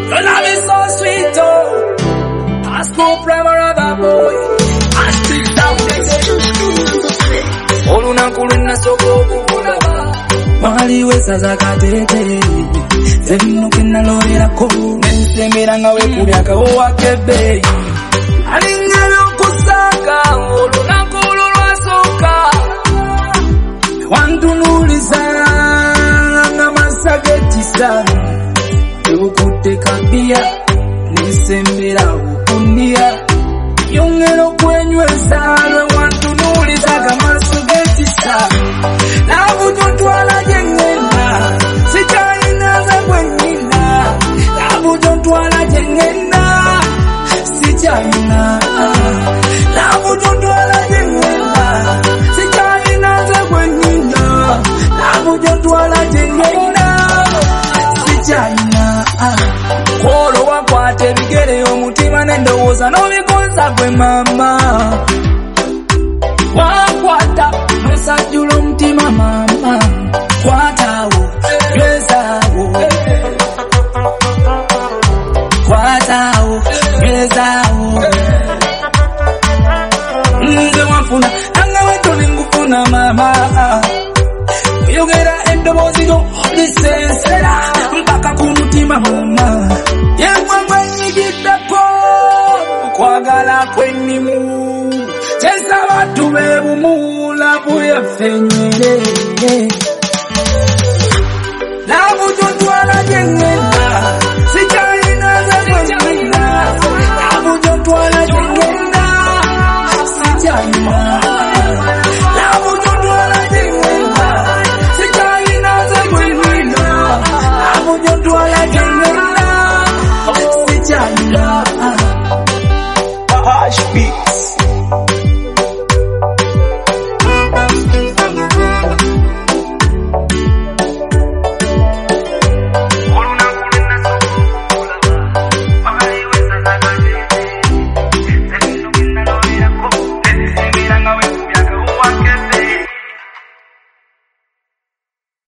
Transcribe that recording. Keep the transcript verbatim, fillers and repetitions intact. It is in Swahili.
Your love is so sweet, oh. High school primary boy. I still down there. Oluna kulina soko kubulaba. Wali wesa zakatete. Zenu kina lorera ko. Nsemera ngawe kubyaka owakebe. Alingalo kusaka. Oluna kululwa soka. Wantu nuliza. Nga masageti sana. Ukute kabia. Nisembera ukunia. Yungero kwenywe salwe. Wantu nuliza kama sugeti sana. Labu jontwala jengena. Sichaina za kwenina. Labu jontwala jengena. Sichaina. Labu jontwala jengena. Sichaina za kwenina. Labu jontwala jengena. Sichaina. Kolo wakwate bigere omutima nendowoza n'obigonza gwe mama. Wakwata nosajula omutima mama. Kwatawo gezawo. Kwatawo gezawo. Nze wafuna nanga wetoni ngufuna mama. Yogera endoboozi yo lisensera mpaka ku mutima mama. Yemwe mwenyigideko okwagala kwennimu. Kyensaba tube bumu labu yaffe nywere.